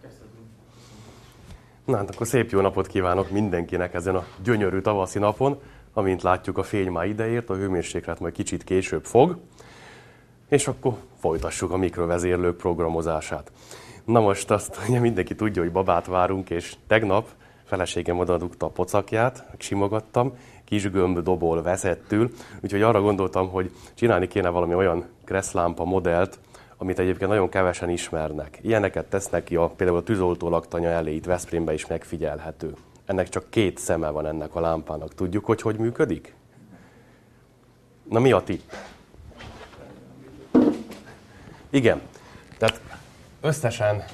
Na hát akkor szép jó napot kívánok mindenkinek ezen a gyönyörű tavaszi napon. Amint látjuk, a fény már ideért, a hőmérséklet majd kicsit később fog. És akkor folytassuk a mikrovezérlők programozását. Na most azt ugye mindenki tudja, hogy babát várunk, és tegnap feleségem odadugta a pocakját, simogattam, kis gömb dobol veszettül, úgyhogy arra gondoltam, hogy csinálni kéne valami olyan kresszlámpa modellt, amit egyébként nagyon kevesen ismernek. Ilyeneket tesznek ki például a tűzoltó laktanya elé, itt Veszprémben is megfigyelhető. Ennek csak 2 szeme van ennek a lámpának. Tudjuk, hogy működik? Na mi a tipp? Igen, tehát összesen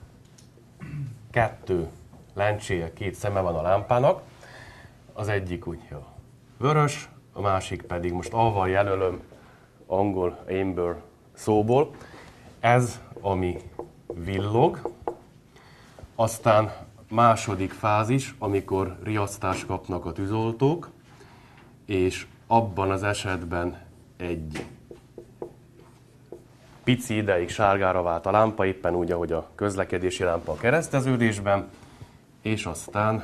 2 lencséje, 2 szeme van a lámpának. Az egyik úgy vörös, a másik pedig most avval jelölöm angol amber szóból. Ez, ami villog. Aztán második fázis, amikor riasztást kapnak a tűzoltók, és abban az esetben egy pici ideig sárgára vált a lámpa, éppen úgy, ahogy a közlekedési lámpa a kereszteződésben, és aztán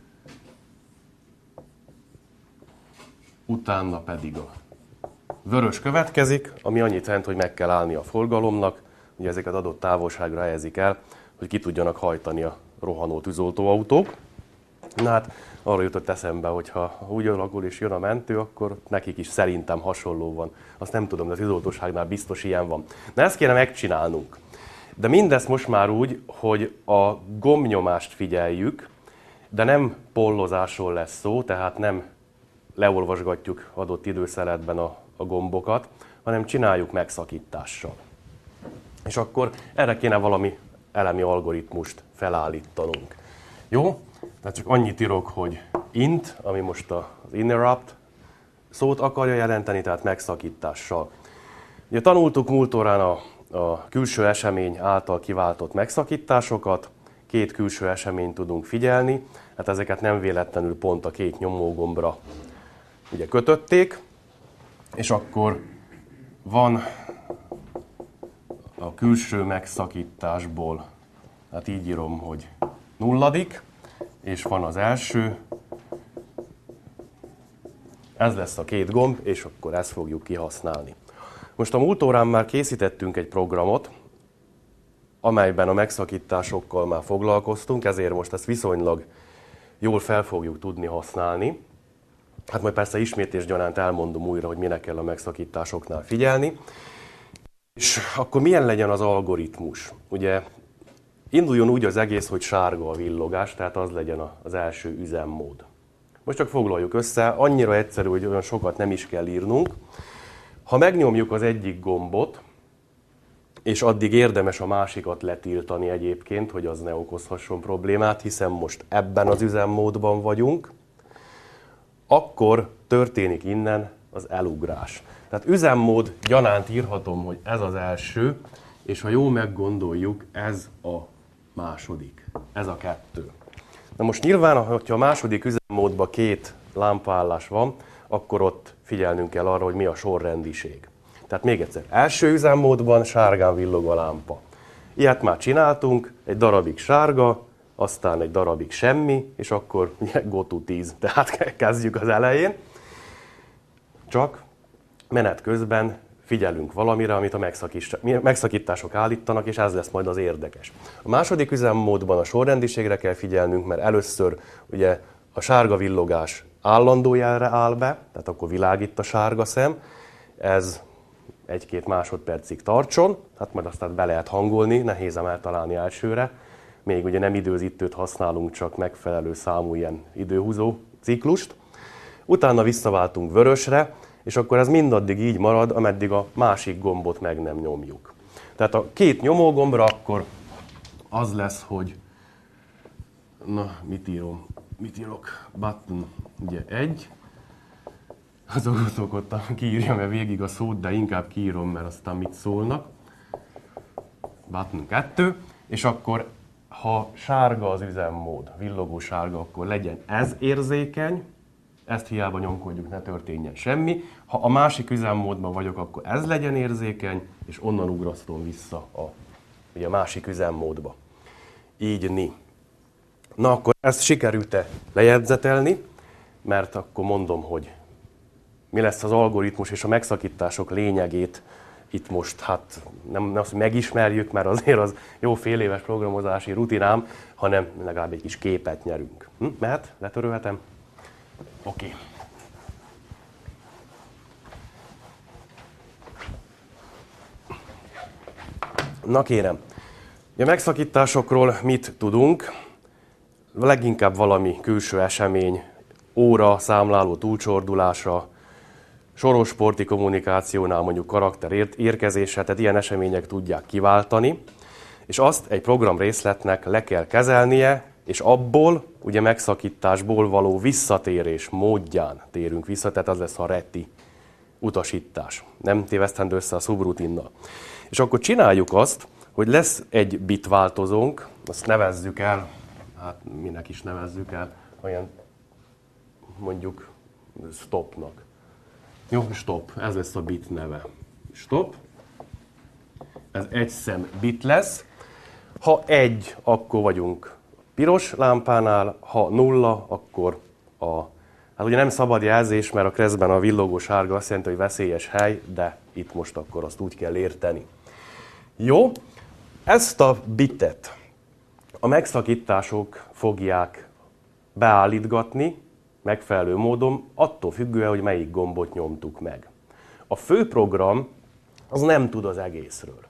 utána pedig a vörös következik, ami annyit jelent, hogy meg kell állni a forgalomnak, ugye ezeket adott távolságra helyezik el, hogy ki tudjanak hajtani a rohanó tűzoltóautók. Na hát arra jutott eszembe, hogy ha úgy alakul és jön a mentő, akkor nekik is szerintem hasonló van. Azt nem tudom, de a tűzoltóságnál biztos ilyen van. Na ezt kéne megcsinálnunk. De mindezt most már úgy, hogy a gombnyomást figyeljük, de nem pollozásról lesz szó, tehát nem leolvasgatjuk adott időszeletben a gombokat, hanem csináljuk megszakítással. És akkor erre kéne valami elemi algoritmust felállítanunk. Jó? Tehát csak annyit írok, hogy int, ami most az interrupt szót akarja jelenteni, tehát megszakítással. Ugye tanultuk múlt órán a külső esemény által kiváltott megszakításokat, 2 külső eseményt tudunk figyelni, hát ezeket nem véletlenül pont a 2 nyomógombra ugye kötötték, és akkor van a külső megszakításból, hát így írom, hogy 0, és van az első, ez lesz a 2 gomb, és akkor ezt fogjuk kihasználni. Most a múlt órán már készítettünk egy programot, amelyben a megszakításokkal már foglalkoztunk, ezért most ezt viszonylag jól fel fogjuk tudni használni. Hát majd persze ismétlés gyanánt elmondom újra, hogy mire kell a megszakításoknál figyelni. És akkor milyen legyen az algoritmus? Ugye induljon úgy az egész, hogy sárga a villogás, tehát az legyen az első üzemmód. Most csak foglaljuk össze, annyira egyszerű, hogy olyan sokat nem is kell írnunk. Ha megnyomjuk az egyik gombot, és addig érdemes a másikat letiltani egyébként, hogy az ne okozhasson problémát, hiszen most ebben az üzemmódban vagyunk, akkor történik innen az elugrás. Tehát üzemmód gyanánt írhatom, hogy ez az első, és ha jól meggondoljuk, ez a második, ez a 2. Na most nyilván, ha a második üzemmódban 2 lámpaállás van, akkor ott figyelnünk kell arra, hogy mi a sorrendiség. Tehát még egyszer, első üzemmódban sárgán villog a lámpa. Ilyet már csináltunk, egy darabig sárga, aztán egy darabig semmi, és akkor go to 10, tehát kezdjük az elején. Csak menet közben figyelünk valamire, amit a megszakítások állítanak, és ez lesz majd az érdekes. A második üzemmódban a sorrendiségre kell figyelnünk, mert először ugye a sárga villogás állandó jelre áll be, tehát akkor világít a sárga szem, ez 1-2 másodpercig tartson, hát majd aztán be lehet hangolni, nehéz eltalálni elsőre. Még ugye nem időzítőt használunk, csak megfelelő számú ilyen időhúzó ciklust. Utána visszaváltunk vörösre, és akkor ez mindaddig így marad, ameddig a másik gombot meg nem nyomjuk. Tehát a 2 nyomógombra akkor az lesz, hogy mit írok? Button, ugye 1. Azok szokottam kiírjam végig a szót, de inkább kiírom, mert aztán mit szólnak. Button 2, és akkor ha sárga az üzemmód, villogó sárga, akkor legyen ez érzékeny, ezt hiába nyomkodjuk, ne történjen semmi. Ha a másik üzemmódban vagyok, akkor ez legyen érzékeny, és onnan ugrasztom vissza a másik üzemmódba. ígyni. Na akkor ezt sikerült-e lejegyzetelni, mert akkor mondom, hogy mi lesz az algoritmus és a megszakítások lényegét itt most, hát nem azt, hogy megismerjük, mert azért az jó fél éves programozási rutinám, hanem legalább egy kis képet nyerünk. Mehet? Letörölhetem? Oké. Na kérem, a megszakításokról mit tudunk? Leginkább valami külső esemény, óra, számláló túlcsordulása, soros sporti kommunikációnál mondjuk karakter érkezése, tehát ilyen események tudják kiváltani, és azt egy program részletnek le kell kezelnie, és abból, ugye megszakításból való visszatérés módján térünk vissza, tehát az lesz a reti utasítás. Nem tévesztendő össze a szubrutinnal. És akkor csináljuk azt, hogy lesz egy bit változónk, azt nevezzük el, hát minek is nevezzük el, olyan mondjuk stopnak. Jó, stop, ez lesz a bit neve. Stop. Ez egy szem bit lesz. Ha 1, akkor vagyunk piros lámpánál, ha 0, akkor hát ugye nem szabad jelzés, mert a keresztben a villogó sárga azt jelenti, hogy veszélyes hely, de itt most akkor azt úgy kell érteni. Jó, ezt a bitet a megszakítások fogják beállítgatni megfelelő módon, attól függően, hogy melyik gombot nyomtuk meg. A főprogram az nem tud az egészről.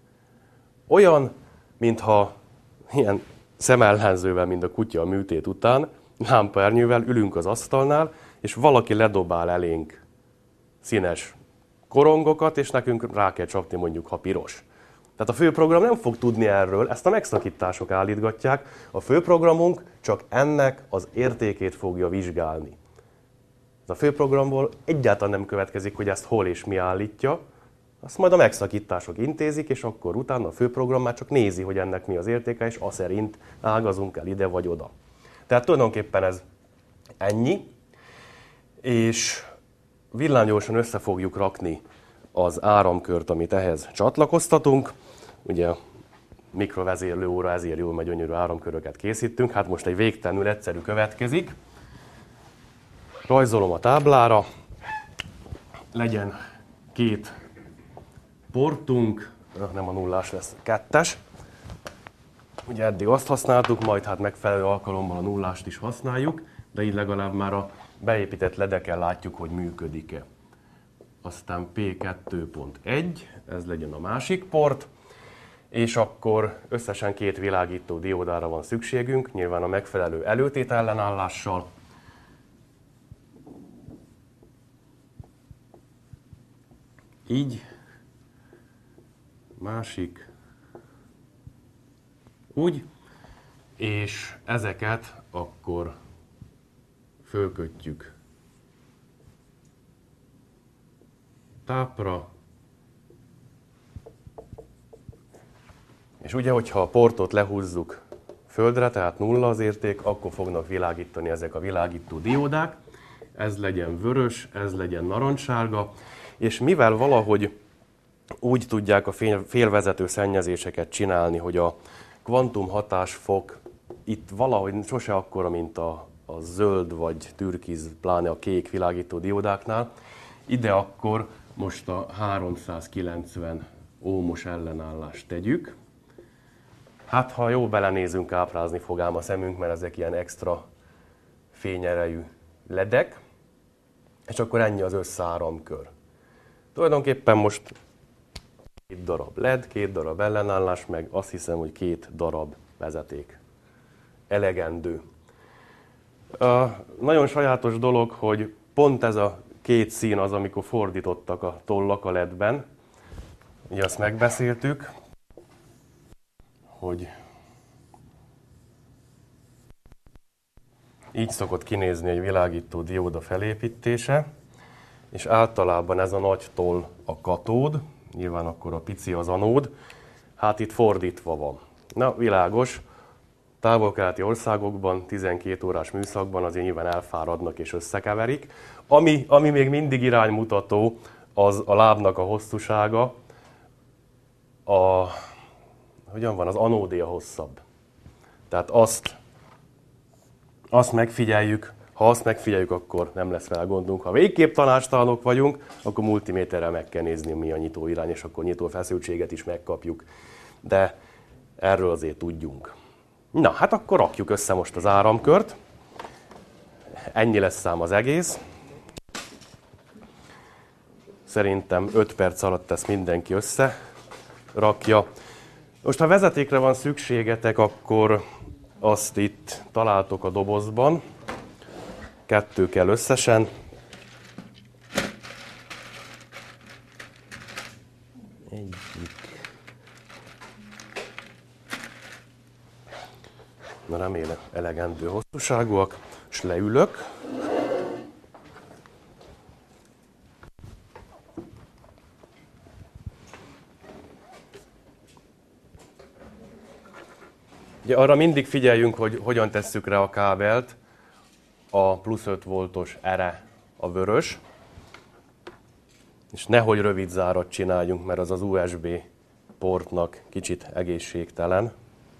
Olyan, mintha ilyen szemellenzővel, mint a kutya a műtét után, lámpaernyővel ülünk az asztalnál, és valaki ledobál elénk színes korongokat, és nekünk rá kell csapni mondjuk, ha piros. Tehát a főprogram nem fog tudni erről, ezt a megszakítások állítgatják, a főprogramunk csak ennek az értékét fogja vizsgálni. A főprogramból egyáltalán nem következik, hogy ezt hol és mi állítja, azt majd a megszakítások intézik, és akkor utána a főprogram már csak nézi, hogy ennek mi az értéke, és az szerint ágazunk el ide vagy oda. Tehát tulajdonképpen ez ennyi, és villámgyorsan össze fogjuk rakni az áramkört, amit ehhez csatlakoztatunk. Ugye a mikrovezérlő óra ezért jól, mert gyönyörű áramköröket készítünk. Hát most egy végtelenül egyszerű következik. Rajzolom a táblára, legyen 2 portunk, nem a nullás lesz, 2-es. Ugye eddig azt használtuk, majd hát megfelelő alkalommal a nullást is használjuk, de így legalább már a beépített ledeken látjuk, hogy működik-e. Aztán P2.1, ez legyen a másik port, és akkor összesen 2 világító diódára van szükségünk, nyilván a megfelelő előtét ellenállással. Így, másik, úgy, és ezeket akkor fölkötjük tápra, és ugye, hogyha a portot lehúzzuk földre, tehát nulla az érték, akkor fognak világítani ezek a világító diódák. Ez legyen vörös, ez legyen narancssárga, és mivel valahogy úgy tudják a félvezető szennyezéseket csinálni, hogy a kvantumhatásfok itt valahogy sose akkora, mint a zöld vagy türkiz, pláne a kék világító diódáknál, ide akkor most a 390 ómos ellenállást tegyük. Hát, ha jó belenézünk, ábrázni fog ám a szemünk, mert ezek ilyen extra fényerejű ledek, és akkor ennyi az összeáramkör. Tulajdonképpen most 2 darab led, 2 darab ellenállás, meg azt hiszem, hogy 2 darab vezeték. Elegendő. Nagyon sajátos dolog, hogy pont ez a 2 szín az, amikor fordítottak a tollak a ledben. Ugye azt megbeszéltük, hogy így szokott kinézni egy világító dióda felépítése, és általában ez a nagy toll a katód, nyilván akkor a pici az anód, hát itt fordítva van. Na, világos, távol-keleti országokban 12 órás műszakban azért nyilván elfáradnak és összekeverik. Ami még mindig iránymutató, az a lábnak a hosszúsága, hogyan van, az anódé a hosszabb. Tehát azt megfigyeljük, ha azt megfigyeljük, akkor nem lesz vele gondunk. Ha végképp tanástalanok vagyunk, akkor multiméterrel meg kell nézni, mi a nyitó irány, és akkor nyitó feszültséget is megkapjuk. De erről azért tudjunk. Na, hát akkor rakjuk össze most az áramkört. Ennyi lesz ám az egész. Szerintem 5 perc alatt ezt mindenki összerakja. Most ha vezetékre van szükségetek, akkor azt itt találtok a dobozban. 2 kell összesen. Egyik. Na, remélem elegendő hosszúságúak. És leülök. Ugye arra mindig figyeljünk, hogy hogyan tesszük rá a kábelt. A plusz 5 voltos ere a vörös. És nehogy rövid zárat csináljunk, mert az USB portnak kicsit egészségtelen.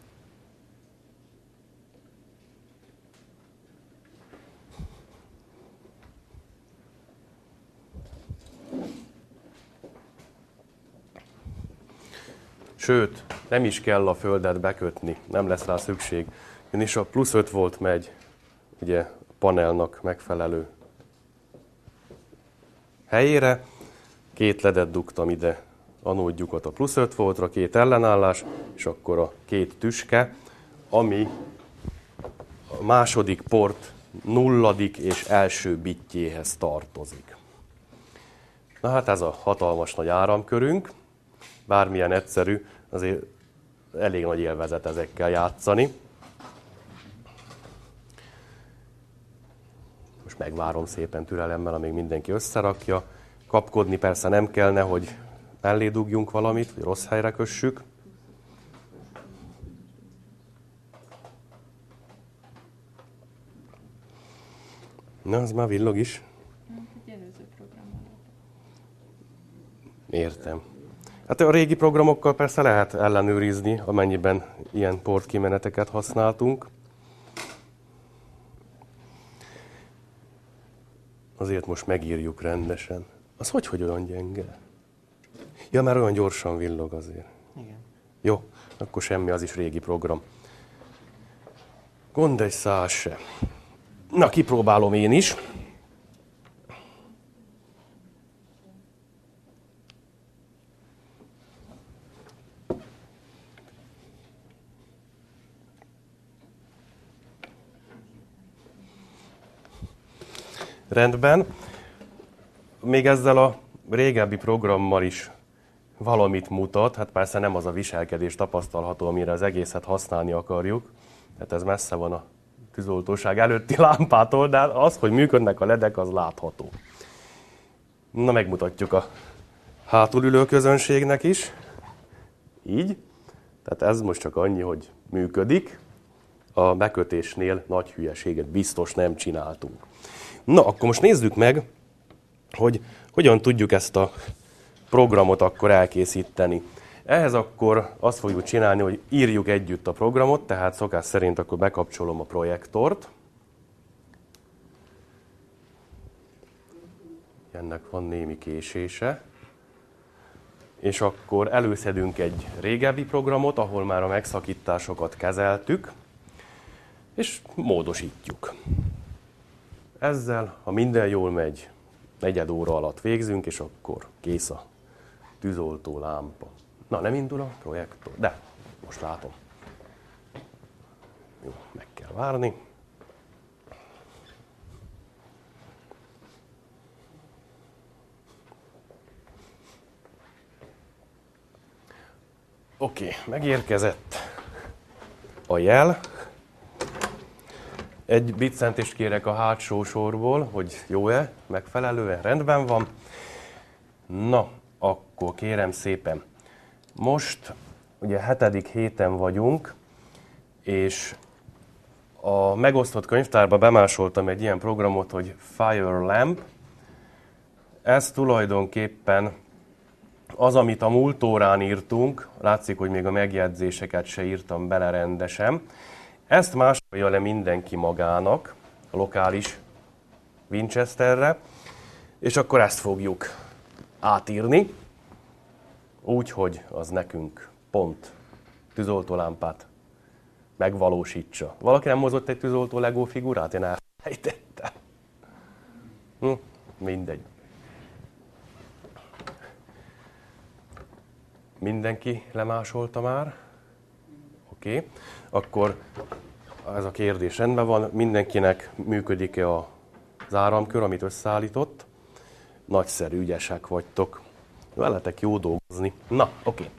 Sőt, nem is kell a földet bekötni, nem lesz rá szükség. Ugyanis a plusz 5 volt megy, ugye, a panelnak megfelelő helyére. 2 ledet dugtam ide, anódjukat a plusz 5 voltra, 2 ellenállás, és akkor a 2 tüske, ami a második port 0. és első bitjéhez tartozik. Na hát ez a hatalmas nagy áramkörünk. Bármilyen egyszerű, azért elég nagy élvezet ezekkel játszani. Most megvárom szépen türelemmel, amíg mindenki összerakja. Kapkodni persze nem kell, nehogy mellé dugjunk valamit, hogy rossz helyre kössük. Na, az már villog is. Értem. Hát a régi programokkal persze lehet ellenőrizni, amennyiben ilyen portkimeneteket használtunk. Azért most megírjuk rendesen. Az hogy olyan gyenge? Ja, mert olyan gyorsan villog azért. Igen. Jó, akkor semmi, az is régi program. Gond egy szál se. Na, kipróbálom én is. Rendben. Még ezzel a régebbi programmal is valamit mutat. Hát persze nem az a viselkedés tapasztalható, amire az egészet használni akarjuk. Hát ez messze van a tűzoltóság előtti lámpától, de az, hogy működnek a ledek, az látható. Na, megmutatjuk a hátulülő közönségnek is. Így. Tehát ez most csak annyi, hogy működik. A bekötésnél nagy hülyeséget biztos nem csináltunk. Na, akkor most nézzük meg, hogy hogyan tudjuk ezt a programot akkor elkészíteni. Ehhez akkor azt fogjuk csinálni, hogy írjuk együtt a programot, tehát szokás szerint akkor bekapcsolom a projektort. Ennek van némi késése. És akkor előszedünk egy régebbi programot, ahol már a megszakításokat kezeltük, és módosítjuk. Ezzel, ha minden jól megy, 4 óra alatt végzünk, és akkor kész a tűzoltó lámpa. Na, nem indul a projektor? De, most látom. Jó, meg kell várni. Oké, megérkezett a jel. Egy biccentést kérek a hátsó sorból, hogy jó-e, megfelelően, rendben van. Na, akkor kérem szépen. Most ugye 7. héten vagyunk, és a megosztott könyvtárba bemásoltam egy ilyen programot, hogy Fire Lamp. Ez tulajdonképpen az, amit a múlt órán írtunk, látszik, hogy még a megjegyzéseket se írtam bele rendesen, Ezt másolja le mindenki magának, a lokális Winchesterre, és akkor ezt fogjuk átírni, úgy, hogy az nekünk pont tűzoltólámpát megvalósítsa. Valaki nem hozott egy tűzoltó Lego figurát? Én elfelejtettem. Mindegy. Mindenki lemásolta már? Oké. Akkor ez a kérdés rendben van. Mindenkinek működik-e az áramkör, amit összeállított? Nagyszerű, ügyesek vagytok. Veletek jó dolgozni. Na, oké.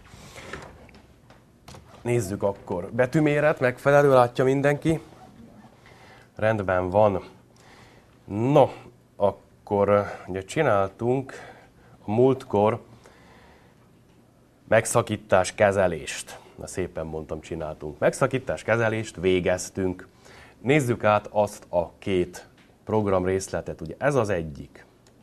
Nézzük akkor. Betűméret megfelelő, látja mindenki? Rendben van. No, akkor ugye csináltunk a múltkor megszakítás kezelést. Na, szépen mondtam, csináltunk. Megszakítás kezelést végeztünk. Nézzük át azt a két programrészletet. Ugye ez az egyik.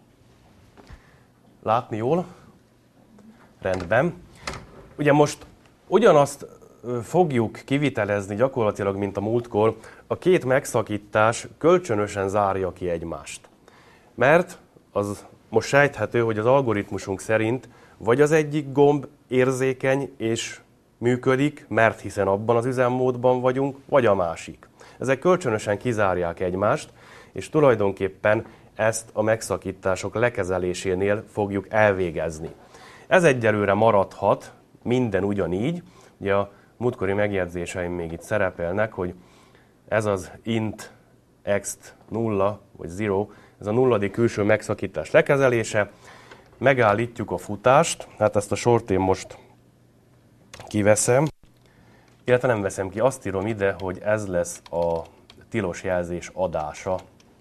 Látni jól? Rendben. Ugye most ugyanazt fogjuk kivitelezni gyakorlatilag, mint a múltkor. A két megszakítás kölcsönösen zárja ki egymást. Mert az most sejthető, hogy az algoritmusunk szerint vagy az egyik gomb érzékeny és működik, mert hiszen abban az üzemmódban vagyunk, vagy a másik. Ezek kölcsönösen kizárják egymást, és tulajdonképpen ezt a megszakítások lekezelésénél fogjuk elvégezni. Ez egyelőre maradhat, minden ugyanígy. Ugye a múltkori megjegyzéseim még itt szerepelnek, hogy ez az int x 0 vagy 0, ez a nulladik külső megszakítás lekezelése. Megállítjuk a futást, hát ezt a sort én most kiveszem, illetve nem veszem ki, azt írom ide, hogy ez lesz a tilos jelzés adása.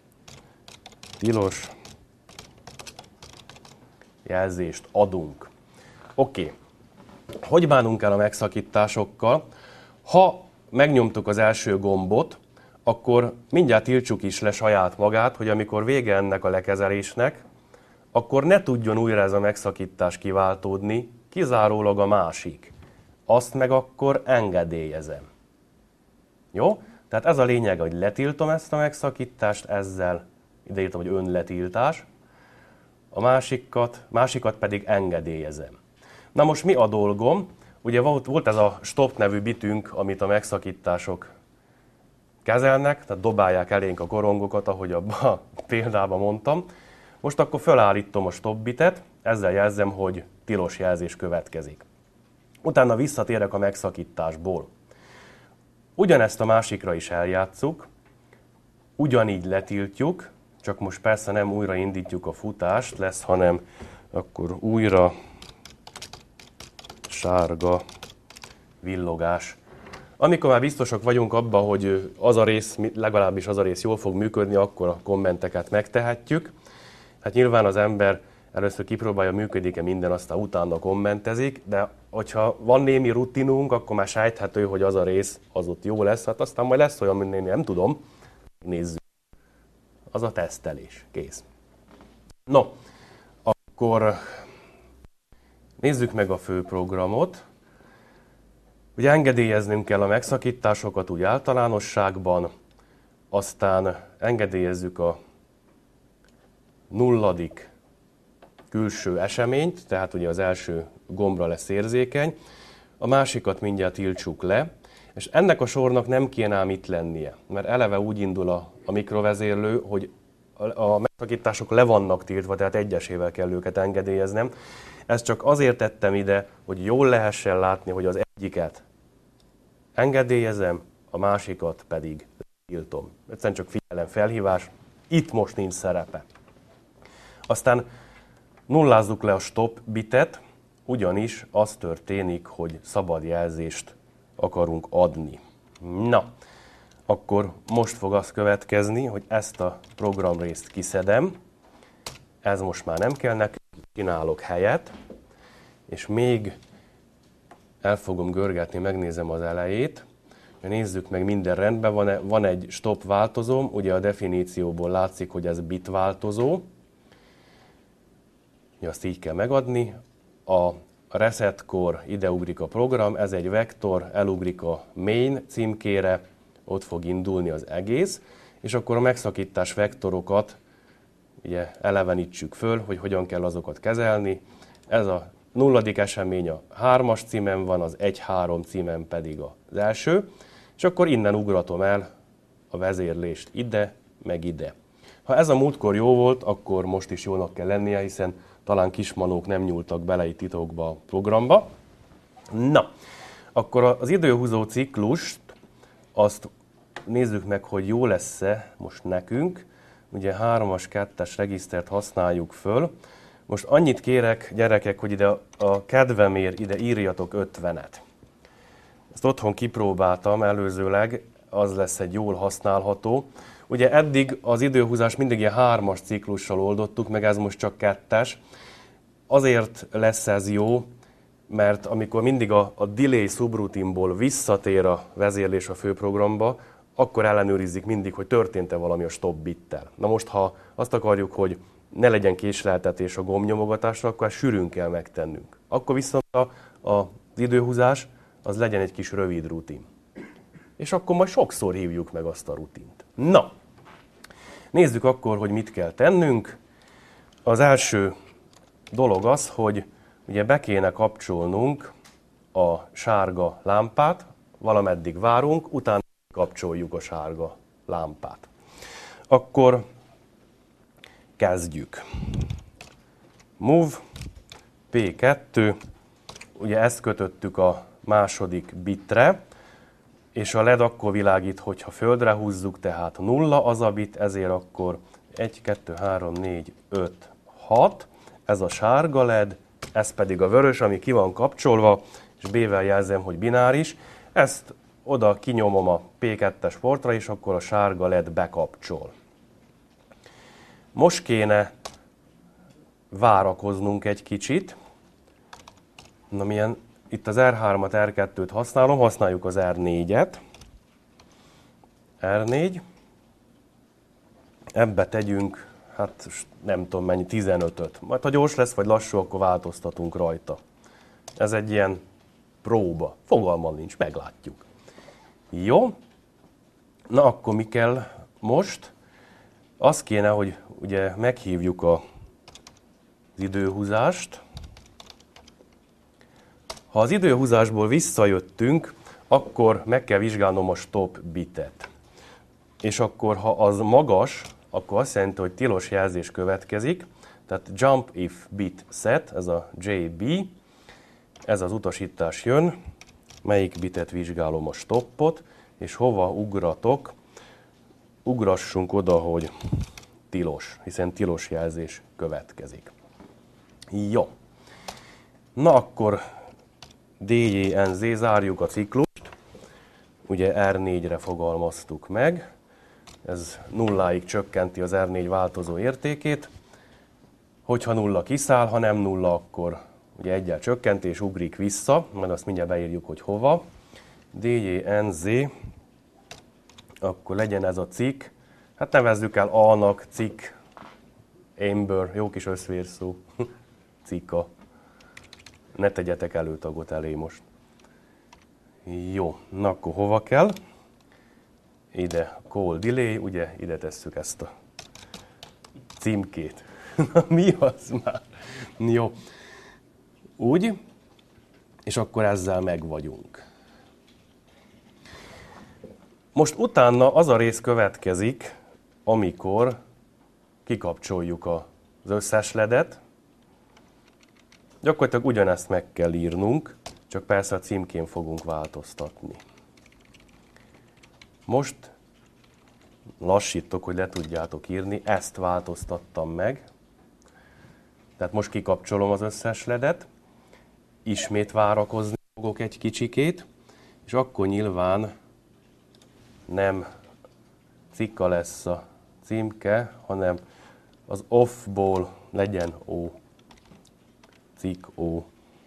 Tilos jelzést adunk. Oké. Hogy bánunk el a megszakításokkal? Ha megnyomtuk az első gombot, akkor mindjárt tiltsuk is le saját magát, hogy amikor vége ennek a lekezelésnek, akkor ne tudjon újra ez a megszakítás kiváltódni, kizárólag a másik. Azt meg akkor engedélyezem. Jó? Tehát ez a lényeg, hogy letiltom ezt a megszakítást, ezzel ideírtam, hogy önletiltás, a másikat pedig engedélyezem. Na most mi a dolgom? Ugye volt ez a stop nevű bitünk, amit a megszakítások kezelnek, tehát dobálják elénk a korongokat, ahogy abban a példában mondtam. Most akkor felállítom a stop bitet, ezzel jelzem, hogy tilos jelzés következik. Utána visszatérek a megszakításból. Ugyanezt a másikra is eljátsszuk, ugyanígy letiltjuk, csak most persze nem újraindítjuk a futást lesz, hanem akkor újra sárga villogás. Amikor már biztosak vagyunk abban, hogy az a rész, legalábbis az a rész jól fog működni, akkor a kommenteket megtehetjük. Hát nyilván az ember először kipróbálja, működik-e minden, aztán utána kommentezik, de hogyha van némi rutinunk, akkor már sejthető, hogy az a rész az ott jó lesz, hát aztán majd lesz olyan, mint én nem tudom. Nézzük. Az a tesztelés. Kész. No, akkor nézzük meg a főprogramot. Ugye engedélyeznünk kell a megszakításokat úgy általánosságban, aztán engedélyezzük a nulladik külső eseményt, tehát ugye az első gombra lesz érzékeny, a másikat mindjárt tiltsuk le, és ennek a sornak nem kéne ám itt lennie, mert eleve úgy indul a mikrovezérlő, hogy a megszakítások le vannak tiltva, tehát egyesével kell őket engedélyeznem. Ezt csak azért tettem ide, hogy jól lehessen látni, hogy az egyiket engedélyezem, a másikat pedig tiltom. Egyszerűen csak figyelemfelhívás, itt most nincs szerepe. Aztán nullázzuk le a stop bitet, ugyanis az történik, hogy szabad jelzést akarunk adni. Na, akkor most fog az következni, hogy ezt a programrészt kiszedem. Ez most már nem kell nekünk, csinálok helyet, és még el fogom görgetni, megnézem az elejét. Nézzük meg, minden rendben van-e. Van egy stop változóm, ugye a definícióból látszik, hogy ez bit változó. Azt így kell megadni. A resetkor ide ugrik a program, ez egy vektor, elugrik a main címkére, ott fog indulni az egész, és akkor a megszakítás vektorokat ugye elevenítsük föl, hogy hogyan kell azokat kezelni. Ez a nulladik esemény a 3-as címen van, az 1-3 címen pedig az első, és akkor innen ugratom el a vezérlést ide, meg ide. Ha ez a múltkor jó volt, akkor most is jónak kell lennie, hiszen talán kismanók nem nyúltak bele itt titokba a programba. Na, akkor az időhúzó ciklust, azt nézzük meg, hogy jó lesz-e most nekünk. Ugye 3-as, 2-es regisztert használjuk föl. Most annyit kérek, gyerekek, hogy ide a kedvemért ide írjatok 50-et. Ezt otthon kipróbáltam előzőleg, az lesz egy jól használható. Ugye eddig az időhúzás mindig ilyen 3-as ciklussal oldottuk, meg ez most csak 2-es. Azért lesz ez jó, mert amikor mindig a delay subroutinból visszatér a vezérlés a főprogramba, akkor ellenőrizzük mindig, hogy történt-e valami a stop bittel. Na most, ha azt akarjuk, hogy ne legyen késleltetés a gombnyomogatásra, akkor ezt sűrűn kell megtennünk. Akkor viszont az időhúzás az legyen egy kis rövid rutin. És akkor majd sokszor hívjuk meg azt a rutint. Na, nézzük akkor, hogy mit kell tennünk. Az első dolog az, hogy ugye be kéne kapcsolnunk a sárga lámpát, valameddig várunk, utána kapcsoljuk a sárga lámpát. Akkor kezdjük. Move, P2, ugye ezt kötöttük a második bitre, és a LED akkor világít, hogyha földre húzzuk, tehát 0 az a bit, ezért akkor 1, 2, 3, 4, 5, 6, ez a sárga LED, ez pedig a vörös, ami ki van kapcsolva, és B-vel jelzem, hogy bináris. Ezt oda kinyomom a P2-es portra, és akkor a sárga LED bekapcsol. Most kéne várakoznunk egy kicsit. Na, milyen, itt az R3-at, R2-t használom, használjuk az R4-et. R4. Ebbe tegyünk, hát nem tudom mennyi, 15-öt. Majd ha gyors lesz, vagy lassú, akkor változtatunk rajta. Ez egy ilyen próba. Fogalmam nincs, meglátjuk. Jó. Na, akkor mi kell most? Az kéne, hogy ugye meghívjuk az időhúzást. Ha az időhúzásból visszajöttünk, akkor meg kell vizsgálnom a stop bitet. És akkor, ha az magas, akkor azt jelenti, hogy tilos jelzés következik. Tehát jump if bit set, ez a JB, ez az utasítás jön, melyik bitet vizsgálom, a stoppot, és hova ugratok, ugrassunk oda, hogy tilos, hiszen tilos jelzés következik. Jó. Na akkor DJNZ, zárjuk a ciklust. Ugye R4-re fogalmaztuk meg. Ez nulláig csökkenti az R4 változó értékét. Hogyha 0 kiszáll, ha nem 0, akkor ugye egyel csökkenti és ugrik vissza. Majd azt mindjárt beírjuk, hogy hova. DJNZ, akkor legyen ez a cikk. Hát nevezzük el A-nak, cikk, Amber, jó kis összvérszó, cikka. Ne tegyetek előtagot elé most. Jó, na akkor hova kell? Ide call delay, ugye ide tesszük ezt a címkét. Na mi az már? Jó. Úgy, és akkor ezzel meg vagyunk. Most utána az a rész következik, amikor kikapcsoljuk az összes ledet. Gyakorlatilag ugyanezt meg kell írnunk, csak persze a címkén fogunk változtatni. Most lassítok, hogy le tudjátok írni, ezt változtattam meg. Tehát most kikapcsolom az összes ledet, ismét várakozni fogok egy kicsikét, és akkor nyilván nem cikka lesz a címke, hanem az off-ból legyen O. Cikk O.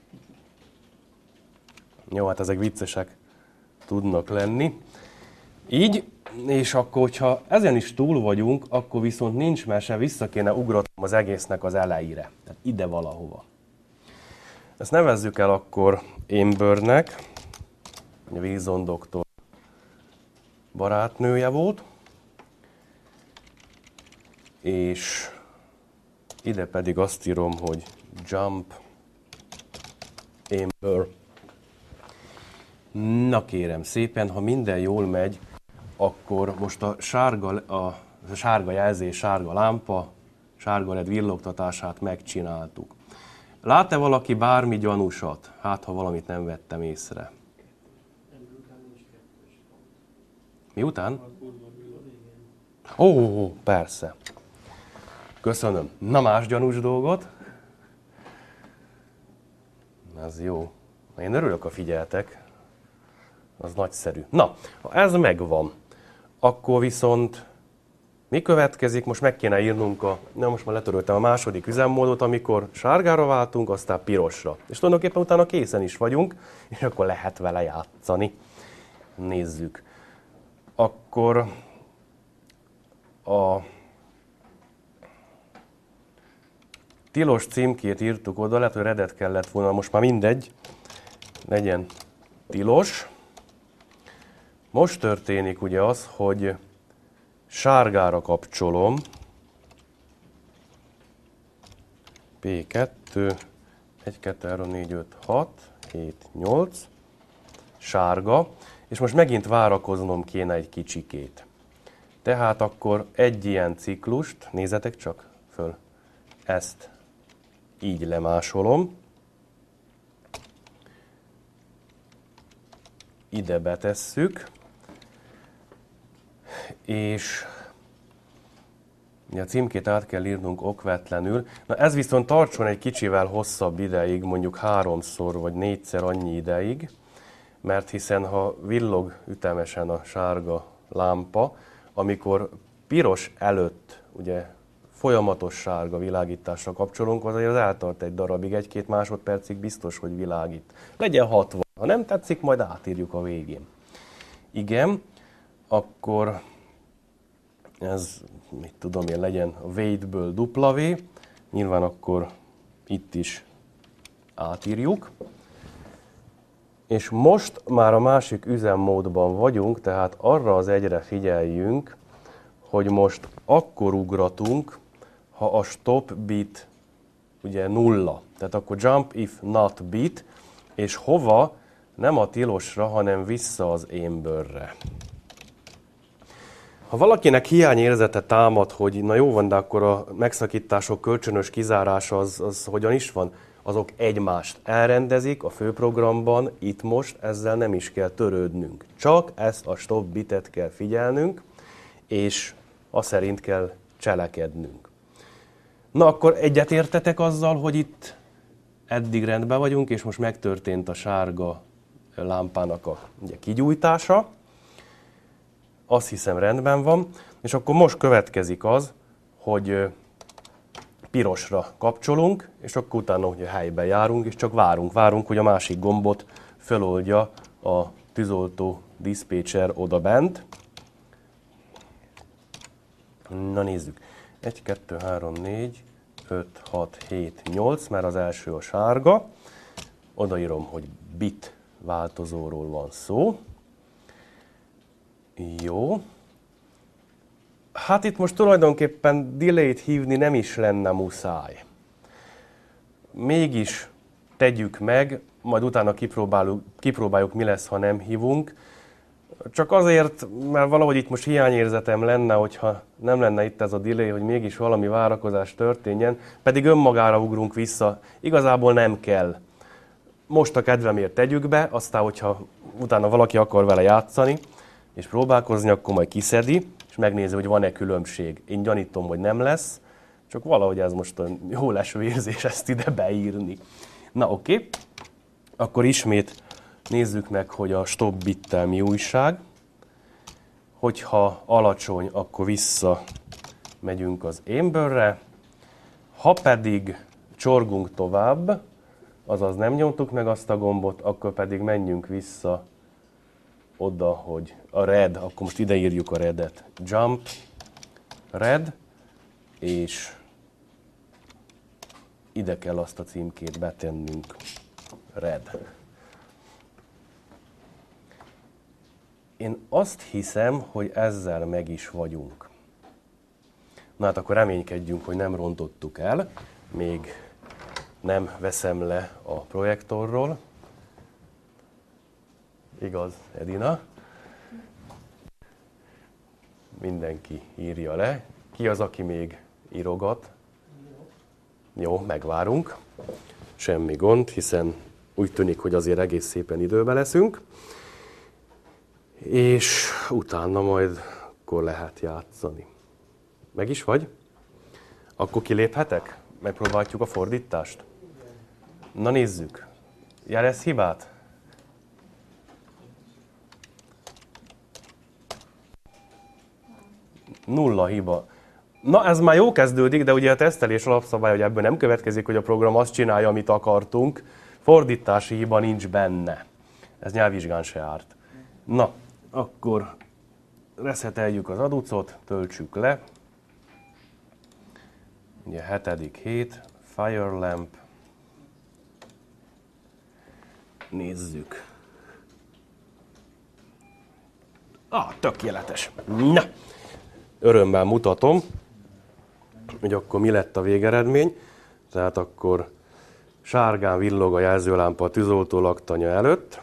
Jó, hát ezek viccesek tudnak lenni. Így, és akkor, hogyha ezen is túl vagyunk, akkor viszont nincs mese, vissza kéne ugrotnom az egésznek az elejére. Tehát ide valahova. Ezt nevezzük el akkor Ambernek, a Wilson doktor barátnője volt, és ide pedig azt írom, hogy Jump Amber. Na kérem szépen, ha minden jól megy, akkor most a sárga jelzés, sárga lámpa, sárga LED villogtatását megcsináltuk. Lát-e valaki bármi gyanúsat? Hát, ha valamit nem vettem észre. Miután? Ó, persze. Köszönöm. Na, más gyanús dolgot? Ez jó. Én örülök, ha figyeltek. Az nagyszerű. Na, ha ez megvan, akkor viszont mi következik? Most meg kéne írnunk most már letöröltem a második üzemmódot, amikor sárgára váltunk, aztán pirosra. És tulajdonképpen utána készen is vagyunk, és akkor lehet vele játszani. Nézzük. Akkor a tilos címkét írtuk oda, lehet, hogy redet kellett volna, most már mindegy, legyen tilos. Most történik ugye az, hogy sárgára kapcsolom, P2, 1, 2, 3, 4, 5, 6, 7, 8, sárga, és most megint várakoznom kéne egy kicsikét. Tehát akkor egy ilyen ciklust, nézzetek csak föl, ezt így lemásolom, ide betesszük, és a címkét át kell írnunk okvetlenül. Na ez viszont tartson egy kicsivel hosszabb ideig, mondjuk 3-szor vagy 4-szer annyi ideig, mert hiszen ha villog ütemesen a sárga lámpa, amikor piros előtt ugye folyamatos sárga világításra kapcsolunk, azért az eltart egy darabig, 1-2 másodpercig biztos, hogy világít. Legyen 60, ha nem tetszik, majd átírjuk a végén. Igen, akkor ez, mit tudom én, legyen a weight-ből W, nyilván akkor itt is átírjuk. És most már a másik üzemmódban vagyunk, tehát arra az egyre figyeljünk, hogy most akkor ugratunk, ha a stop bit ugye 0. Tehát akkor jump if not bit, és hova? Nem a tilosra, hanem vissza az amberre. Ha valakinek hiányérzete támad, hogy na jó van, de akkor a megszakítások kölcsönös kizárása az hogyan is van? Azok egymást elrendezik a főprogramban, itt most ezzel nem is kell törődnünk. Csak ezt a stop bitet kell figyelnünk, és azt szerint kell cselekednünk. Na akkor egyetértetek azzal, hogy itt eddig rendben vagyunk, és most megtörtént a sárga lámpának a ugye, kigyújtása. Azt hiszem rendben van, és akkor most következik az, hogy pirosra kapcsolunk, és akkor utána ugye helyben járunk, és csak várunk, hogy a másik gombot feloldja a tűzoltó diszpécser oda bent. Na nézzük. 1, 2, 3, 4, 5, 6, 7, 8, mert az első a sárga. Odaírom, hogy bit változóról van szó. Jó. Hát itt most tulajdonképpen delay-t hívni nem is lenne muszáj. Mégis tegyük meg, majd utána kipróbáljuk, mi lesz, ha nem hívunk. Csak azért, mert valahogy itt most hiányérzetem lenne, hogyha nem lenne itt ez a delay, hogy mégis valami várakozás történjen, pedig önmagára ugrunk vissza. Igazából nem kell. Most a kedvemért tegyük be, aztán, hogyha utána valaki akar vele játszani, és próbálkozni, akkor majd kiszedi, és megnézi, hogy van-e különbség. Én gyanítom, hogy nem lesz, csak valahogy ez most olyan jó leső érzés ezt ide beírni. Na oké, akkor ismét nézzük meg, hogy a stop bittel mi újság. Hogyha alacsony, akkor vissza megyünk az amberre. Ha pedig csorgunk tovább, azaz nem nyomtuk meg azt a gombot, akkor pedig menjünk vissza oda, hogy a red, akkor most ide írjuk a redet. Jump, red, és ide kell azt a címkét betennünk. Red. Én azt hiszem, hogy ezzel meg is vagyunk. Na hát akkor reménykedjünk, hogy nem rontottuk el. Még nem veszem le a projektorról. Igaz, Edina? Mindenki írja le. Ki az, aki még írogat? Jó, megvárunk. Semmi gond, hiszen úgy tűnik, hogy azért egész szépen időben leszünk. És utána majd akkor lehet játszani. Meg is vagy? Akkor kiléphetek? Megpróbáljuk a fordítást? Na nézzük. Jelez hibát? Nulla hiba. Na, ez már jó kezdődik, de ugye a tesztelés alapszabály, hogy ebből nem következik, hogy a program azt csinálja, amit akartunk. Fordítási hiba nincs benne. Ez nyelvvizsgán se árt. Na, akkor reszeteljük az aducot, töltsük le. Ugye 7. hét, Fire Lamp. Nézzük. Tökéletes. Na, örömmel mutatom, hogy akkor mi lett a végeredmény. Tehát akkor sárgán villog a jelzőlámpa a tűzoltó laktanya előtt.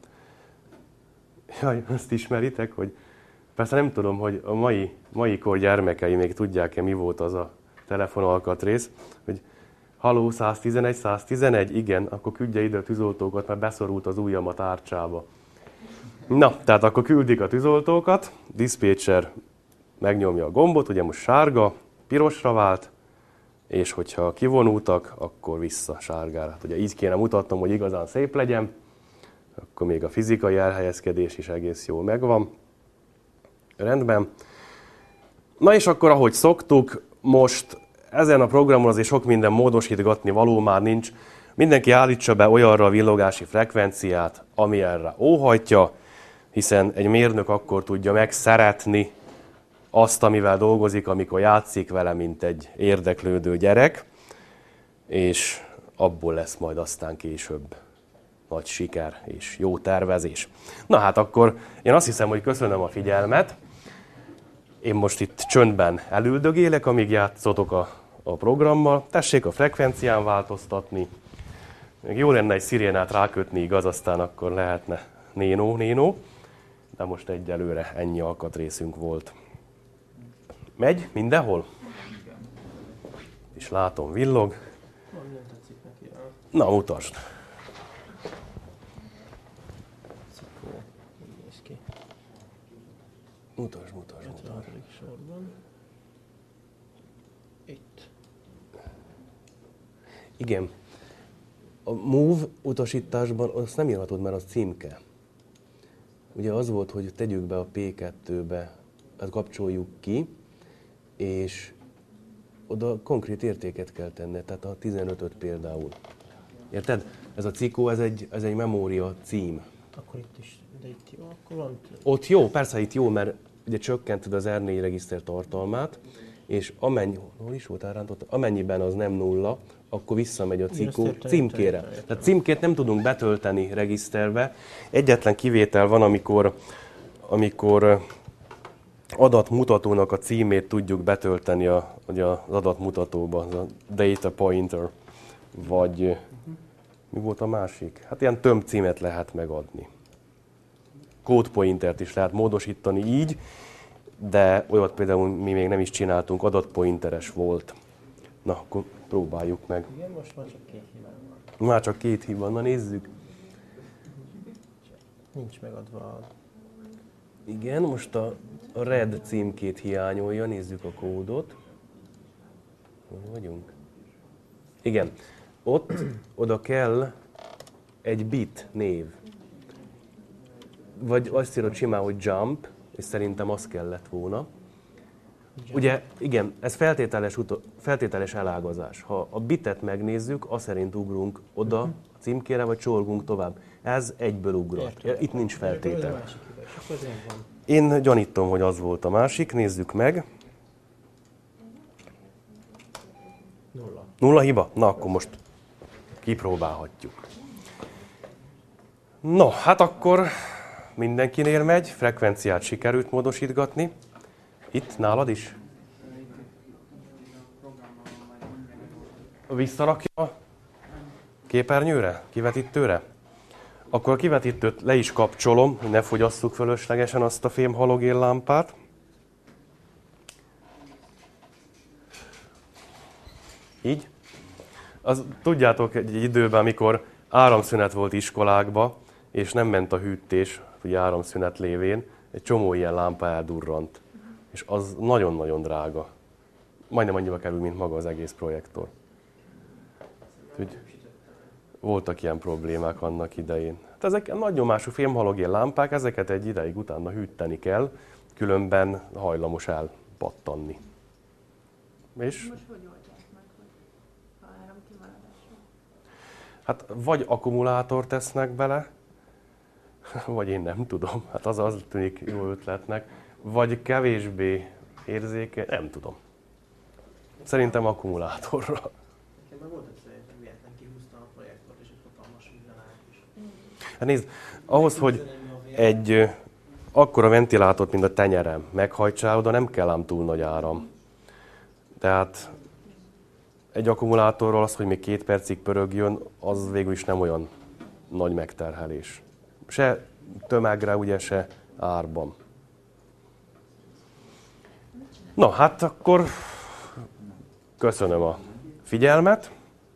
Jaj, azt ismeritek, hogy persze nem tudom, hogy a mai kor gyermekei még tudják-e, mi volt az a telefonalkatrész, hogy haló, 111, 111, igen, akkor küldje ide a tűzoltókat, mert beszorult az ujjam a tárcsába. Na, tehát akkor küldik a tűzoltókat, diszpécser megnyomja a gombot, ugye most sárga, pirosra vált, és hogyha kivonultak, akkor vissza sárgára. Hát ugye így kéne mutatnom, hogy igazán szép legyen, akkor még a fizikai elhelyezkedés is egész jól megvan. Rendben. Na és akkor, ahogy szoktuk, most ezen a programon azért sok minden módosítgatni való már nincs. Mindenki állítsa be olyanra a villogási frekvenciát, ami erre óhajtja, hiszen egy mérnök akkor tudja megszeretni azt, amivel dolgozik, amikor játszik vele, mint egy érdeklődő gyerek, és abból lesz majd aztán később nagy siker és jó tervezés. Na hát akkor én azt hiszem, hogy köszönöm a figyelmet. Én most itt csöndben elüldögélek, amíg játszotok a programmal. Tessék a frekvencián változtatni. Még jó lenne egy szirénát rákötni, igaz, aztán akkor lehetne nénó. De most egyelőre ennyi alkatrészünk volt. Megy mindenhol? És látom, villog. Na, mutasd. Mutasd. Sorban. Itt. Igen. A move utasításban azt nem írhatod, mert az címke. Ugye az volt, hogy tegyük be a P2-be, hát kapcsoljuk ki, és oda konkrét értéket kell tenni, tehát a 15-öt például. Érted? Ez a cikó, ez egy memória cím. Akkor itt is, de itt jó, akkor van... Ott jó, persze itt jó, mert ugye csökkented az R4 regiszter tartalmát, és amennyiben az nem nulla, akkor visszamegy a cikó címkére. Tehát címkét nem tudunk betölteni regiszterbe. Egyetlen kivétel van, amikor adatmutatónak a címét tudjuk betölteni az adatmutatóba, az a data pointer, vagy mi volt a másik? Hát ilyen tömbcímet lehet megadni. Code pointert is lehet módosítani így, de olyat például mi még nem is csináltunk, adatpointeres volt. Na, akkor próbáljuk meg. Igen, most már csak 2 hiba van. Már csak 2 hiba, na nézzük. Nincs megadva a... Igen, most a red címkét hiányolja, nézzük a kódot. Hol vagyunk? Igen, oda kell egy bit név. Vagy azt írod simán, hogy jump, és szerintem az kellett volna. Ugye, igen, ez feltételes elágazás. Ha a bitet megnézzük, az szerint ugrunk oda a címkére, vagy csorgunk tovább. Ez egyből ugrott. Itt nincs feltétel. Én gyanítom, hogy az volt a másik. Nézzük meg. Nulla hiba? Na, akkor most kipróbálhatjuk. No, hát akkor mindenkinél megy, frekvenciát sikerült módosítgatni. Itt nálad is? Visszarakja a képernyőre, kivetítőre? Akkor a kivetítőt le is kapcsolom, hogy ne fogyasszuk fölöslegesen azt a fém halogénlámpát. Így. Tudjátok, egy időben, amikor áramszünet volt iskolákba, és nem ment a hűtés, ugye áramszünet lévén, egy csomó ilyen lámpa eldurrant. És az nagyon-nagyon drága. Majdnem annyiba kerül, mint maga az egész projektor. Úgy, voltak ilyen problémák annak idején. Hát ezek nagy nyomású fémhalogén lámpák, ezeket egy ideig utána hűteni kell, különben hajlamos elpattanni. És? Most hogy oldják meg, hogy ha áramkimaradás van? Hát vagy akkumulátor tesznek bele, vagy én nem tudom, hát az tűnik jó ötletnek, vagy kevésbé érzékeny, nem tudom. Szerintem akkumulátorra. Nekem már volt egyszer, hogy véletlen kihúztam a projektort, és egy hatalmas villanát is. Hát nézd, ahhoz, hogy egy akkora ventilátort, mint a tenyerem meghajtsál, oda nem kell ám túl nagy áram. Tehát egy akkumulátorról az, hogy még 2 percig pörögjön, az végül is nem olyan nagy megterhelés. Se tömegre, ugye, se árban. Na, hát akkor köszönöm a figyelmet.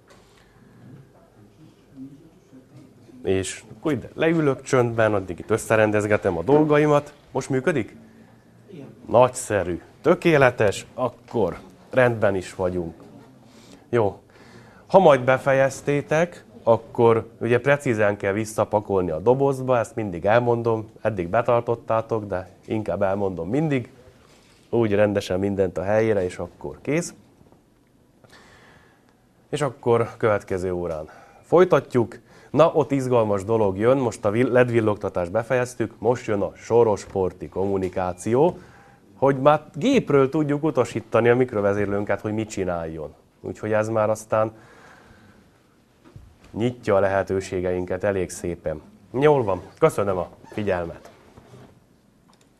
És akkor ide leülök csöndben, addig itt összerendezgetem a dolgaimat. Most működik? Igen. Nagyszerű, tökéletes, akkor rendben is vagyunk. Jó. Ha majd befejeztétek, akkor ugye precízen kell visszapakolni a dobozba, ezt mindig elmondom, eddig betartottátok, de inkább elmondom mindig. Úgy rendesen mindent a helyére, és akkor kész. És akkor következő órán folytatjuk. Na, ott izgalmas dolog jön, most a LED-villogtatást befejeztük, most jön a sorosporti kommunikáció, hogy már gépről tudjuk utasítani a mikrovezérlőnket, hogy mit csináljon. Úgyhogy ez már aztán nyitja a lehetőségeinket elég szépen. Jól van, köszönöm a figyelmet!